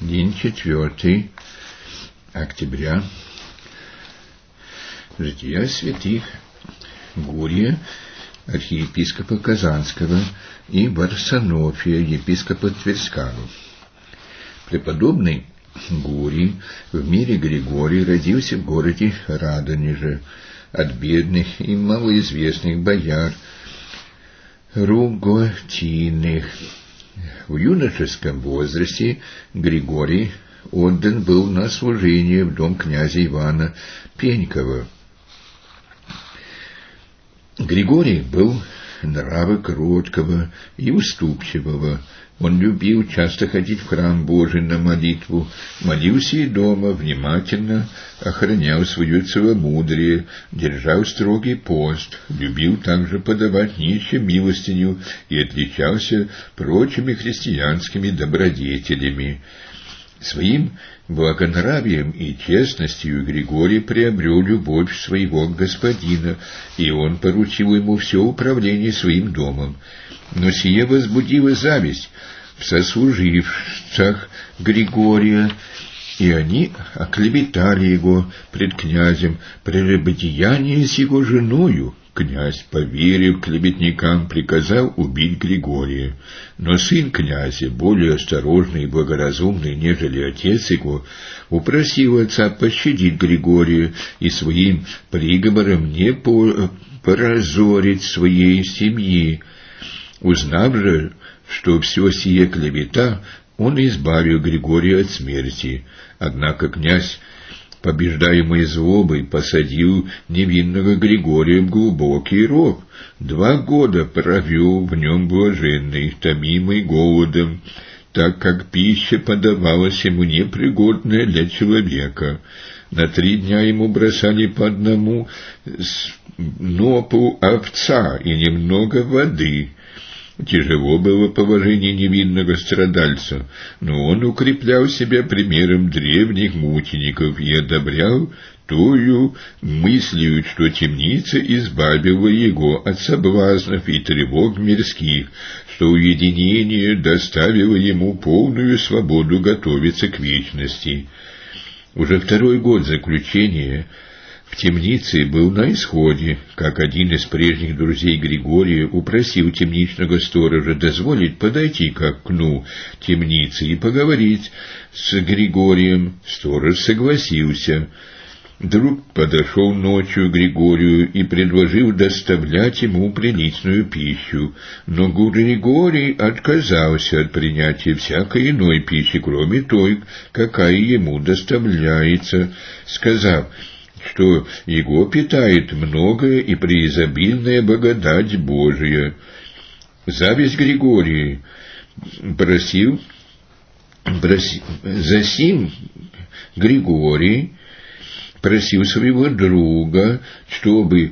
День 4 октября. Жития святых Гурия, архиепископа Казанского, и Варсонофия, епископа Тверского. Преподобный Гурий в мире Григорий родился в городе Радонеже от бедных и малоизвестных бояр Руготиных. В юношеском возрасте Григорий отдан был на служение в дом князя Ивана Пенькова. Григорий был нрава кроткого и уступчивого. Он любил часто ходить в храм Божий на молитву, молился и дома, внимательно охранял свое целомудрие, держал строгий пост, любил также подавать нищим милостыню и отличался прочими христианскими добродетелями. Своим благонравием и честностью Григорий приобрел любовь своего господина, и он поручил ему все управление своим домом. Но сие возбудило зависть в сослуживцах Григория, и они оклеветали его пред князем прелюбодеяние с его женою. Князь, поверив клеветникам, приказал убить Григория. Но сын князя, более осторожный и благоразумный, нежели отец его, упросил отца пощадить Григория и своим приговором не поразорить своей семьи. Узнав же, что все сие клевета, он избавил Григория от смерти. Однако князь, побеждаемый злобой, посадил невинного Григория в глубокий ров. 2 года провел в нем блаженный, томимый голодом, так как пища подавалась ему непригодная для человека. На 3 дня ему бросали по одному снопу овца и немного воды. Тяжело было положение невинного страдальца, но он укреплял себя примером древних мучеников и одобрял тою мыслью, что темница избавила его от соблазнов и тревог мирских, что уединение доставило ему полную свободу готовиться к вечности. Уже 2-й год заключения в темнице был на исходе, как один из прежних друзей Григория упросил темничного сторожа дозволить подойти к окну темницы и поговорить с Григорием. Сторож согласился. Друг подошел ночью к Григорию и предложил доставлять ему приличную пищу, но Григорий отказался от принятия всякой иной пищи, кроме той, какая ему доставляется, сказав, что его питает многое и преизобильная благодать Божия. Зависть Григория засим Григорий просил своего друга, чтобы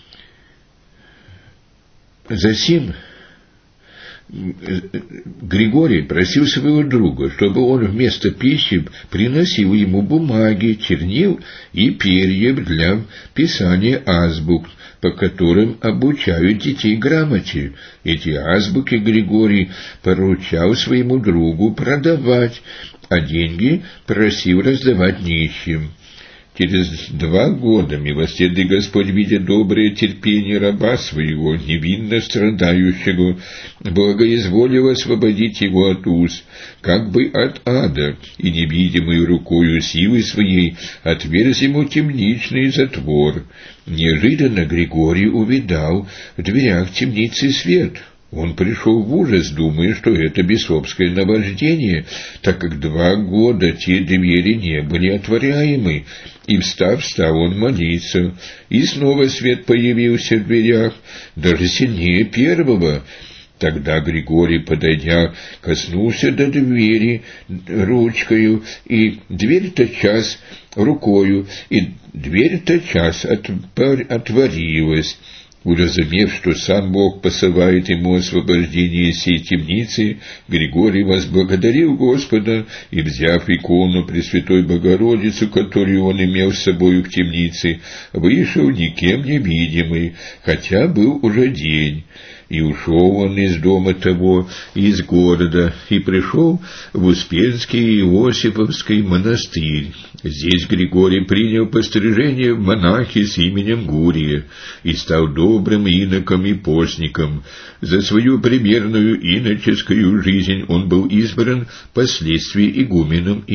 Григорий просил своего друга, чтобы он вместо пищи приносил ему бумаги, чернил и перьев для писания азбук, по которым обучают детей грамоте. Эти азбуки Григорий поручал своему другу продавать, а деньги просил раздавать нищим. Через 2 года милосердный Господь, видя доброе терпение раба своего, невинно страдающего, благоизволил освободить его от уз, как бы от ада, и невидимой рукою силы своей отверз ему темничный затвор. Неожиданно Григорий увидал в дверях темницы свет. Он пришел в ужас, думая, что это бесовское наваждение, так как 2 года те двери не были отворяемы, и, встав, стал он молиться, и снова свет появился в дверях, даже сильнее первого. Тогда Григорий, подойдя, коснулся до двери ручкою, и дверь тотчас рукою, и дверь тотчас отворилась. Уразумев, что сам Бог посылает ему освобождение сей темницы, Григорий возблагодарил Господа и, взяв икону Пресвятой Богородицы, которую он имел с собою в темнице, вышел никем не видимый, хотя был уже день. И ушел он из дома того, из города, и пришел в Успенский Иосифовский монастырь. Здесь Григорий принял пострижение в монахи с именем Гурия и стал добрым иноком и постником. За свою примерную иноческую жизнь он был избран впоследствии игуменом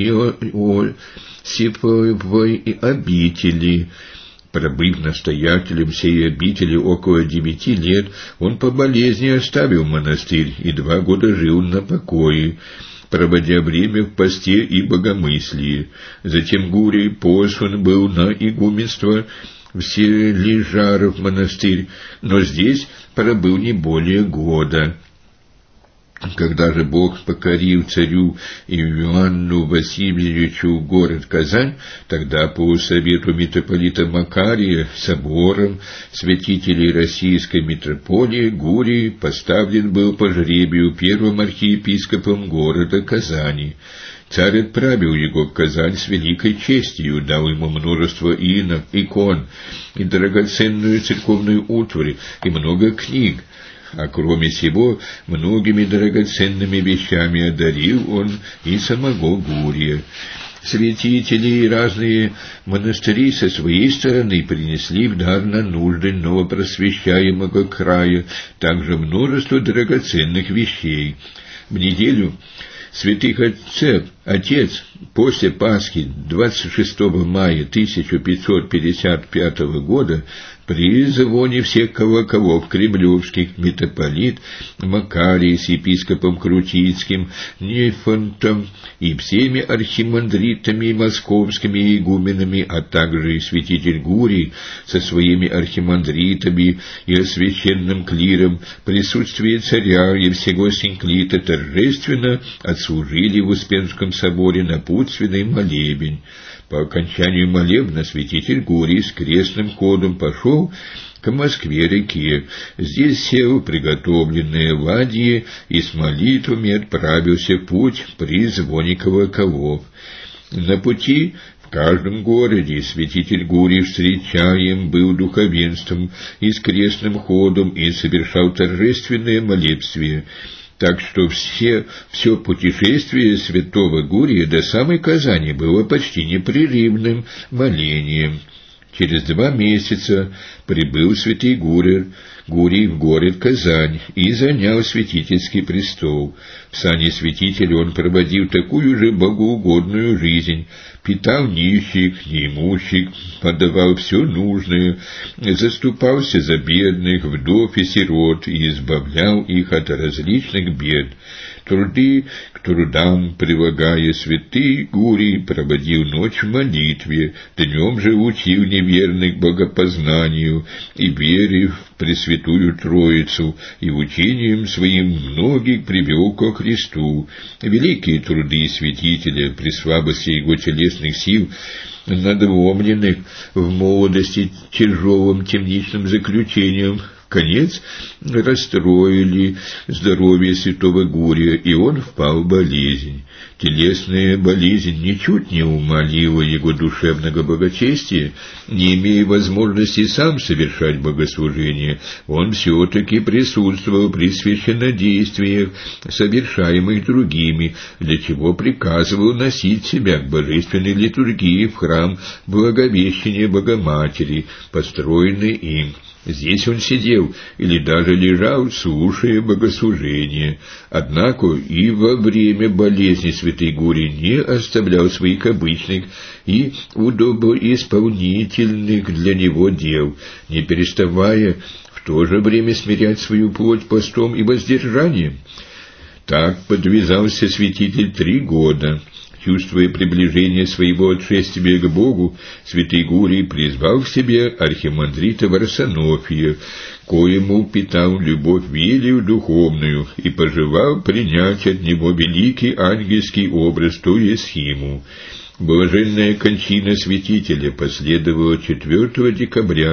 Иосифовой обители. Пробыв настоятелем сей обители около 9 лет, он по болезни оставил монастырь и 2 года жил на покое, проводя время в посте и богомыслии. Затем Гурий послан был на игуменство в Сележаров монастырь, но здесь пробыл не более года. Когда же Бог покорил царю Иоанну Васильевичу город Казань, тогда по совету митрополита Макария собором святителей Российской митрополии Гурий поставлен был по жребию первым архиепископом города Казани. Царь отправил его в Казань с великой честью, дал ему множество икон и драгоценную церковную утварь и много книг. А кроме сего, многими драгоценными вещами одарил он и самого Гурия. Святители и разные монастыри со своей стороны принесли в дар на нужды новопросвещаемого края также множество драгоценных вещей. В неделю святых отец после Пасхи 26 мая 1555 года при звоне всех колоколов кремлевских митрополит Макарий с епископом Крутицким, Нефонтом и всеми архимандритами московскими игуменами, а также и святитель Гурий со своими архимандритами и священным клиром в присутствии царя и всего синклита торжественно отслужили в Успенском соборе напутственный молебень. По окончанию молебна святитель Гурий с крестным ходом пошел к Москве-реке. Здесь сел в приготовленные ладьи и с молитвами отправился в путь при звоне колоколов. На пути в каждом городе святитель Гурий встречаем был духовенством и с крестным ходом и совершал торжественные молебствия. Так что все путешествие святого Гурия до самой Казани было почти непрерывным молением. Через 2 месяца прибыл святый Гурий в город Казань и занял святительский престол. В сане святителя он проводил такую же богоугодную жизнь, питал нищих, неимущих, подавал все нужное, заступался за бедных, вдов и сирот и избавлял их от различных бед. Труды к трудам прилагая, святый Гурий проводил ночь в молитве, днем же учил неверных богопознанию и вере в Пресвятую Троицу, и учением своим многих привел ко Христу. Великие труды святителя при слабости его телесных сил, надломленных в молодости тяжелым темничным заключением, конец расстроили здоровье святого Гурия, и он впал в болезнь. Телесная болезнь ничуть не умалила его душевного благочестия. Не имея возможности сам совершать богослужение, он все-таки присутствовал при священнодействиях, совершаемых другими, для чего приказывал носить себя к божественной литургии в храм Благовещения Богоматери, построенный им. Здесь он сидел или даже лежал, слушая богослужение. Однако и во время болезни святый Гурий не оставлял своих обычных и удобоисполнительных для него дел, не переставая в то же время смирять свою плоть постом и воздержанием. Так подвязался святитель 3 года. Чувствуя приближение своего отшествия к Богу, святый Гурий призвал к себе архимандрита Варсонофия, коему питал любовь велию духовную и пожелал принять от него великий ангельский образ, то есть схиму. Блаженная кончина святителя последовала 4 декабря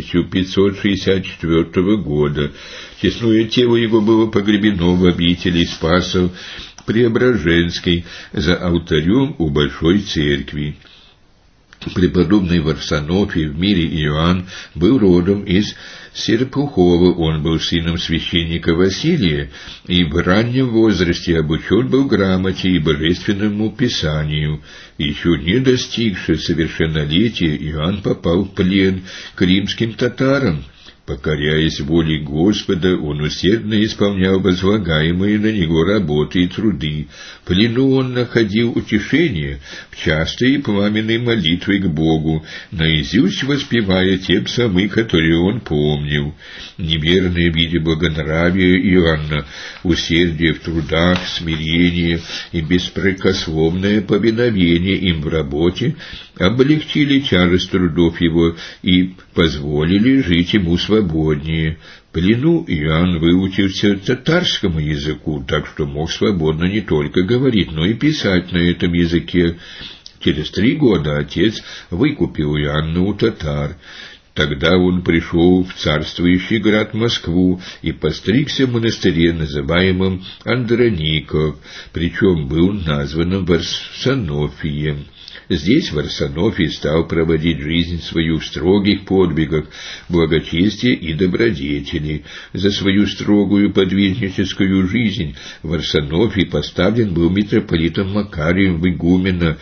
1564 года. Честное тело его было погребено в обители Спасов Преображенской за алтарем у Большой Церкви. Преподобный Варсонофий в мире Иоанн был родом из Серпухова, он был сыном священника Василия, и в раннем возрасте обучен был грамоте и божественному писанию. Еще не достигший совершеннолетия, Иоанн попал в плен к римским татарам. Покоряясь воле Господа, он усердно исполнял возлагаемые на него работы и труды. В плену он находил утешение в частой и пламенной молитве к Богу, наизусть воспевая те псалмы, которые он помнил. Неверные, видя благонравие Иоанна, усердие в трудах, смирение и беспрекословное повиновение им в работе, облегчили тяжесть трудов его и позволили жить ему свободнее. В плену Иоанн выучился татарскому языку, так что мог свободно не только говорить, но и писать на этом языке. Через 3 года отец выкупил Иоанна у татар. Тогда он пришел в царствующий град Москву и постригся в монастыре, называемом Андроников, причем был назван Варсонофием. Здесь Варсонофий стал проводить жизнь свою в строгих подвигах, благочестия и добродетели. За свою строгую подвижническую жизнь Варсонофий поставлен был митрополитом Макарием в игумена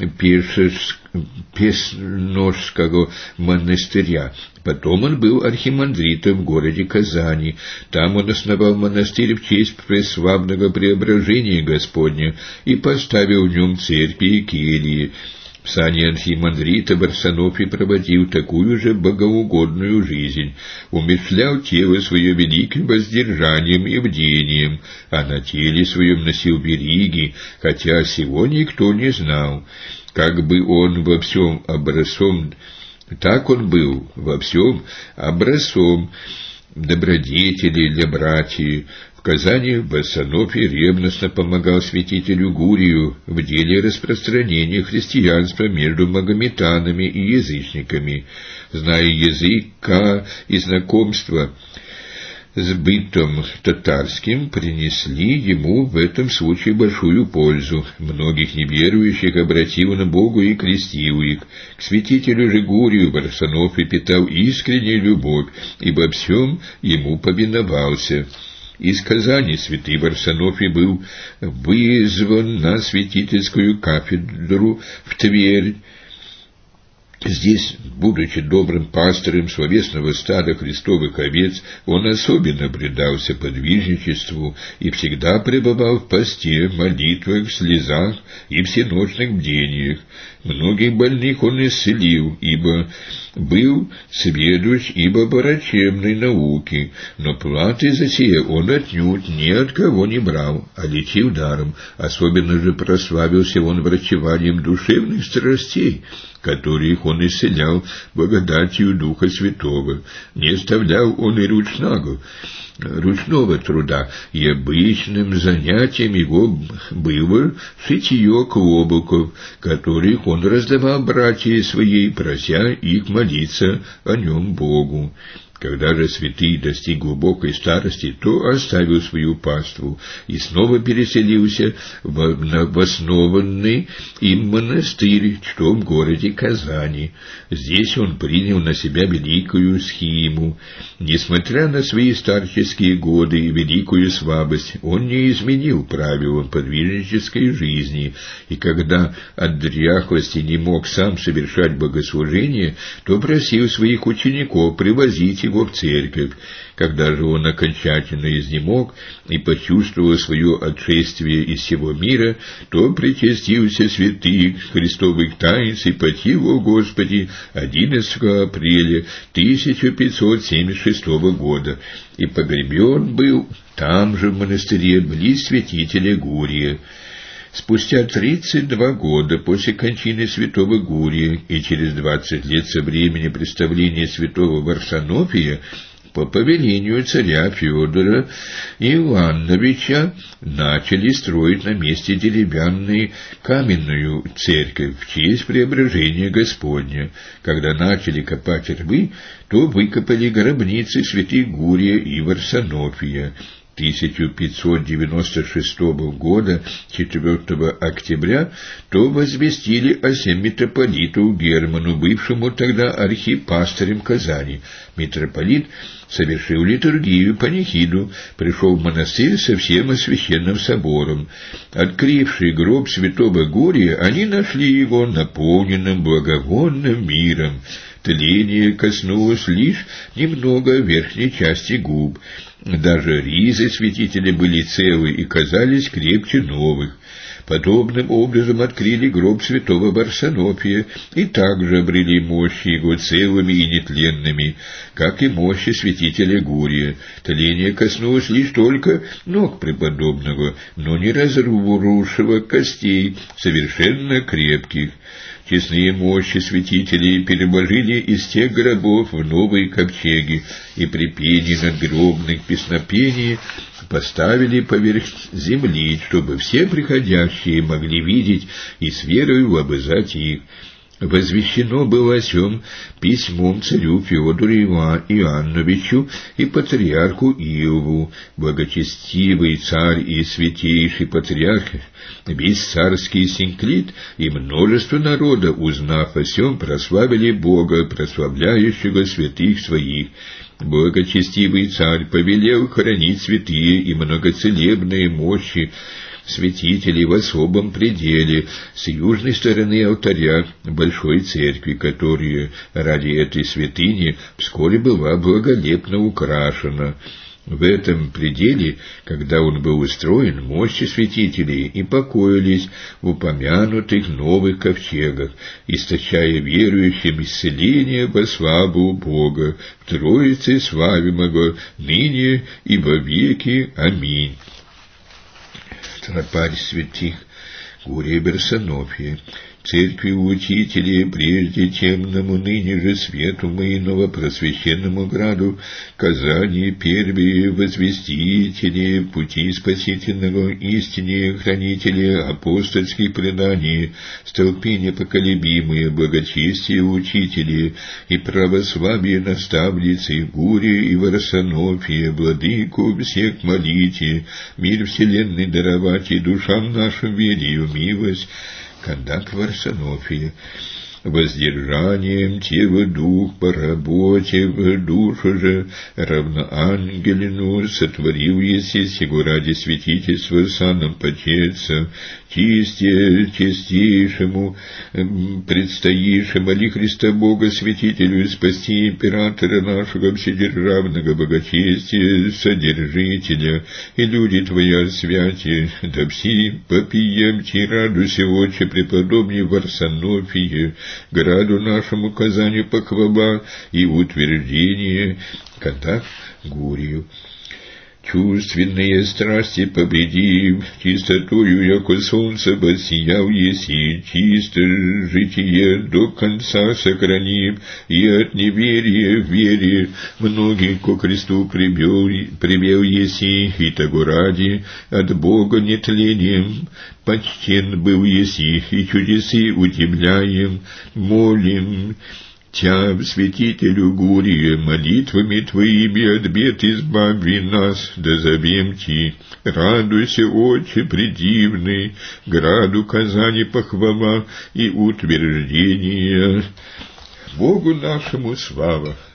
Песножского монастыря. Потом он был архимандритом в городе Казани. Там он основал монастырь в честь преславного преображения Господня и поставил в нем церкви и кельи. В сане архимандрита Варсонофий проводил такую же богоугодную жизнь, умерщвлял тело свое великим воздержанием и бдением, а на теле своем носил вериги, хотя сего никто не знал. Как бы он во всем образцом, так он был во всем образцом добродетели для братьев. В Казани Варсонофий ревностно помогал святителю Гурию в деле распространения христианства между магометанами и язычниками. Зная языка и знакомства с бытом татарским, принесли ему в этом случае большую пользу. Многих неверующих обратил на Бога и крестил их. К святителю же Гурию Варсонофий питал искреннюю любовь, и во всем ему повиновался. Из Казани святый Варсонофий был вызван на святительскую кафедру в Тверь. Здесь, будучи добрым пастырем словесного стада христовых овец, он особенно предался подвижничеству и всегда пребывал в посте, молитвах, слезах и всеночных бдениях. Многих больных он исцелил, ибо был сведущ ибо врачебной науки, но платы за сие он отнюдь ни от кого не брал, а лечил даром. Особенно же прославился он врачеванием душевных страстей, которых он исцелял благодатью Духа Святого. Не оставлял он и ручного труда, и обычным занятием его было шитье клобуков, которых он раздавал братьям своей, прося их молиться о нем Богу. Когда же святый достиг глубокой старости, то оставил свою паству и снова переселился в основанный им монастырь, что в городе Казани. Здесь он принял на себя великую схиму. Несмотря на свои старческие годы и великую слабость, он не изменил правилам подвижнической жизни, и когда от дряхлости не мог сам совершать богослужение, то просил своих учеников привозить его в церковь. Когда же он окончательно изнемог и почувствовал свое отшествие из всего мира, то причастился святых христовых таинств и почил о Господе 11 апреля 1576 года, и погребен был там же в монастыре близ святителя Гурия. Спустя 32 года после кончины святого Гурия и через 20 лет со времени представления святого Варсонофия по повелению царя Федора Ивановича начали строить на месте деревянную каменную церковь в честь преображения Господня. Когда начали копать рвы, то выкопали гробницы святых Гурия и Варсонофия. 1596 года, 4 октября, то возвестили о сем митрополиту Герману, бывшему тогда архипастырем Казани. Митрополит, совершив литургию панихиду, пришел в монастырь со всем священным собором. Открывший гроб святого Гурия, они нашли его наполненным благовонным миром. Тление коснулось лишь немного верхней части губ. Даже ризы святителя были целы и казались крепче новых. Подобным образом открыли гроб святого Варсонофия и также обрели мощи его целыми и нетленными, как и мощи святителя Гурия. Тление коснулось лишь только ног преподобного, но не разрушило костей, совершенно крепких. Честные мощи святителей переложили из тех гробов в новые ковчеги и при пении надгробных песнопений поставили поверх земли, чтобы все приходящие могли видеть и с верою лобызать их. Возвещено было о сем письмом царю Феодору Иоанновичу и патриарху Иову. Благочестивый царь и святейший патриарх, весь царский синклит и множество народа, узнав о сем, прославили Бога, прославляющего святых своих. Благочестивый царь повелел хранить святые и многоцелебные мощи святителей в особом пределе с южной стороны алтаря Большой Церкви, которая ради этой святыни вскоре была благолепно украшена. В этом пределе, когда он был устроен, мощи святителей и покоились в упомянутых новых ковчегах, источая верующим исцеление во славу Бога, в Троице славимого, ныне и во веки. Аминь. Тропарь святых Гурия Берсонофия, церкви учителей, прежде темному ныне же свету моего просвященному граду Казани, первые возвестители пути спасительного, истине хранители апостольских преданий, столпи непоколебимые, благочестие учители и православие наставницы Гурия и Варсонофия, владыку всех молите, мир вселенной даровать и душам нашим верию милость. Кондак Варсонофия, воздержанием тело дух по работе в душу же равноангелину сотворил еси сего ради святительства саном почеться, чистейшему предстоишь моли Христа Бога святителю спасти императора нашего вседержавного богочестия, содержителя, и люди твоя святи, да все попиемте радуйся, отче преподобный Варсонофие, граду нашему Казани похвала и утверждение, кондак Гурию. Чувственные страсти победив, чистотою, яко солнце воссиял еси, чисто житие до конца сохранив, и от неверия в вере многих ко кресту привел еси, и того ради от Бога нетлением почтен был еси, и чудесы удивляем, молим Тя, святителю Гурия, молитвами твоими от бед избави нас, да зовем ти. Радуйся, отче предивный, граду Казани похвала и утверждение. Богу нашему слава.